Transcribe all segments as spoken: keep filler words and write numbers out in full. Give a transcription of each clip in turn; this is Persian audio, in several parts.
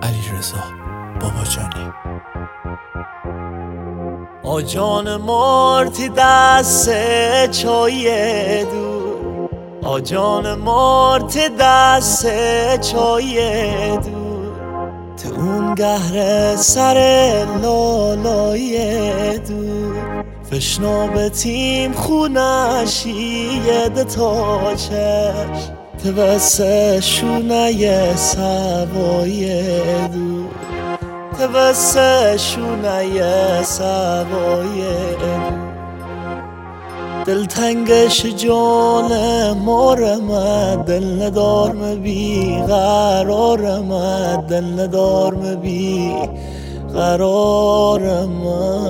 علیرضا باباجانی. آجان مارتی دست چای دور، آجان مارتی دست چای دور، تو اون گهر سر لالای دور، فشنا تیم خونشی تا چشم، تو بس شونه سوای دور، تو بس شونه سوای دور. دلتنگش جان مارم، دل ندارم بی قرارم، دل ندارم بی قرارم.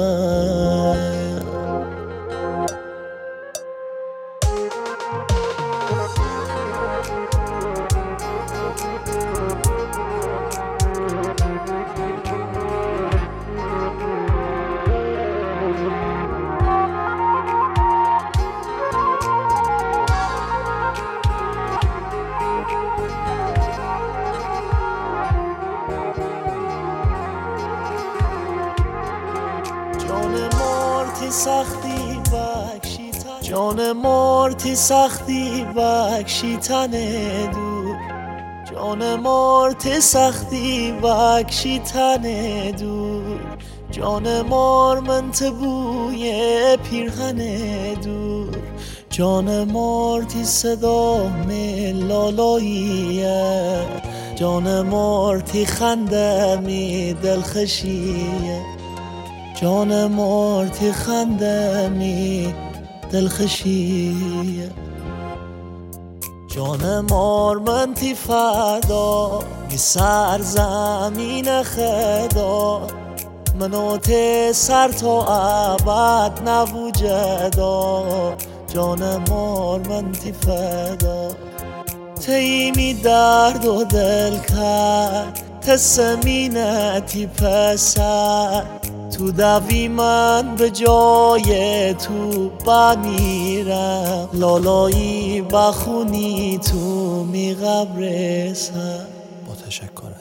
سختی بکشیتن، جان مارتی سختی بکشیتن دور، جان مارتی سختی بکشیتن دور، جان مار من تبوی پیرهن دور، جان مارتی صدا می لالاییه، جان مارتی خنده می دلخشیه، جان مارتی خنده می دلخشیه. جان مار من تی فدا می سر زمین خدا، منو تی سر تا ابد نبوجدا، جان مار من تی فدا، تی می درد و دل کرد تسمینتی پسر، تو دوی من به جای تو بمیرم، لالایی بخونی تو می قبر سر. با تشکر.